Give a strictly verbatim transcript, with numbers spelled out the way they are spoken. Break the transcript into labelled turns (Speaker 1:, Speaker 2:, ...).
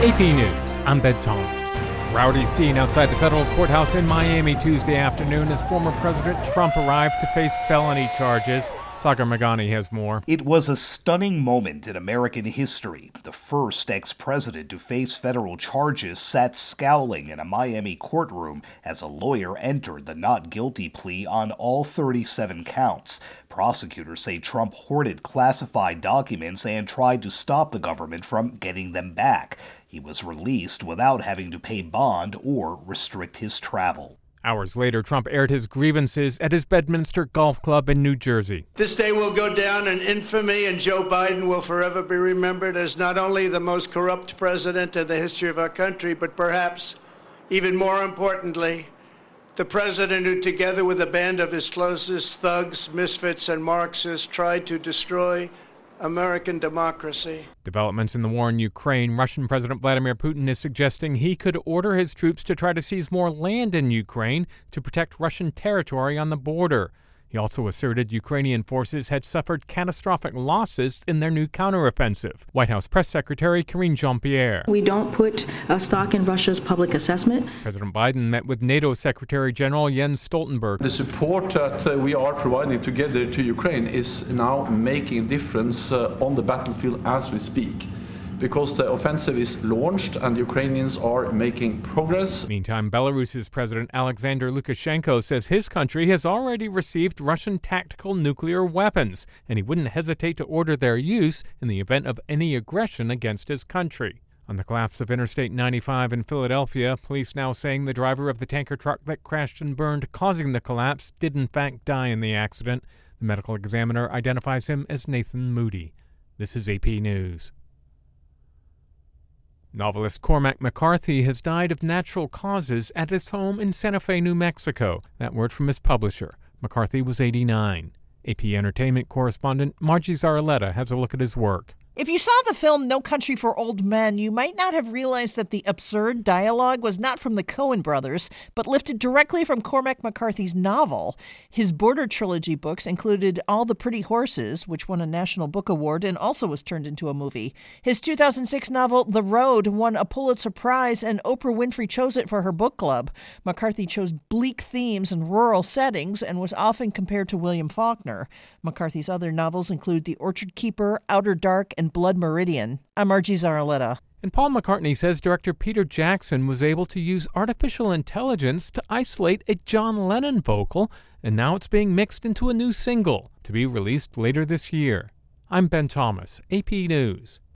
Speaker 1: A P News, I'm Ben Thomas. Rowdy scene outside the federal courthouse in Miami Tuesday afternoon as former President Trump arrived to face felony charges. Sagar Meghani has more.
Speaker 2: It was a stunning moment in American history. The first ex-president to face federal charges sat scowling in a Miami courtroom as a lawyer entered the not guilty plea on all thirty-seven counts. Prosecutors say Trump hoarded classified documents and tried to stop the government from getting them back. He was released without having to pay bond or restrict his travel.
Speaker 1: Hours later, Trump aired his grievances at his Bedminster Golf Club in New Jersey.
Speaker 3: This day will go down in infamy, and Joe Biden will forever be remembered as not only the most corrupt president in the history of our country, but perhaps even more importantly, the president who, together with a band of his closest thugs, misfits, and Marxists, tried to destroy American democracy.
Speaker 1: Developments in the war in Ukraine. Russian President Vladimir Putin is suggesting he could order his troops to try to seize more land in Ukraine to protect Russian territory on the border. He also asserted Ukrainian forces had suffered catastrophic losses in their new counteroffensive. White House Press Secretary Karine Jean-Pierre.
Speaker 4: We don't put uh, stock in Russia's public assessment.
Speaker 1: President Biden met with NATO Secretary General Jens Stoltenberg.
Speaker 5: The support that uh, we are providing together to Ukraine is now making a difference uh, on the battlefield as we speak, because the offensive is launched and the Ukrainians are making progress.
Speaker 1: Meantime, Belarus's President Alexander Lukashenko says his country has already received Russian tactical nuclear weapons, and he wouldn't hesitate to order their use in the event of any aggression against his country. On the collapse of Interstate ninety-five in Philadelphia, police now saying the driver of the tanker truck that crashed and burned, causing the collapse, did in fact die in the accident. The medical examiner identifies him as Nathan Moody. This is A P News. Novelist Cormac McCarthy has died of natural causes at his home in Santa Fe, New Mexico. That word from his publisher. McCarthy was eighty-nine. A P Entertainment correspondent Margie Zaraletta has a look at his work.
Speaker 6: If you saw the film No Country for Old Men, you might not have realized that the absurd dialogue was not from the Coen brothers, but lifted directly from Cormac McCarthy's novel. His Border Trilogy books included All the Pretty Horses, which won a National Book Award and also was turned into a movie. His two thousand six novel The Road won a Pulitzer Prize, and Oprah Winfrey chose it for her book club. McCarthy chose bleak themes and rural settings and was often compared to William Faulkner. McCarthy's other novels include The Orchard Keeper, Outer Dark, and Blood Meridian. I'm Margie Zaraletta.
Speaker 1: And Paul McCartney says director Peter Jackson was able to use artificial intelligence to isolate a John Lennon vocal, and now it's being mixed into a new single to be released later this year. I'm Ben Thomas, A P News.